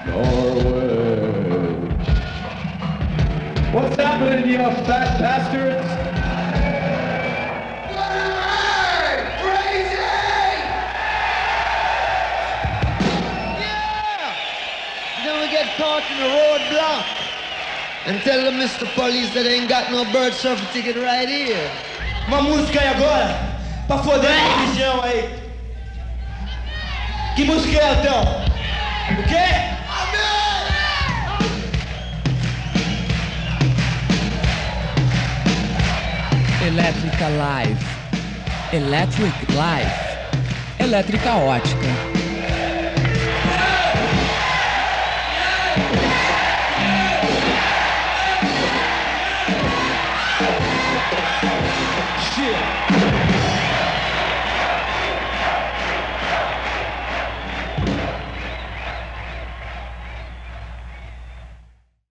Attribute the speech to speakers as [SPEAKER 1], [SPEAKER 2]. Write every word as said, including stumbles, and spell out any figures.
[SPEAKER 1] Norway. What's happening, you fat bastards?
[SPEAKER 2] Crazy! Yeah! Then we get caught in a roadblock and tell the Mister Police that they ain't got no bird surfer ticket right here.
[SPEAKER 3] Uma música aí agora, pra foder a religião aí. Que música é, então? O quê?
[SPEAKER 4] Elétrica Live. Electric Live. Elétrica Ótica.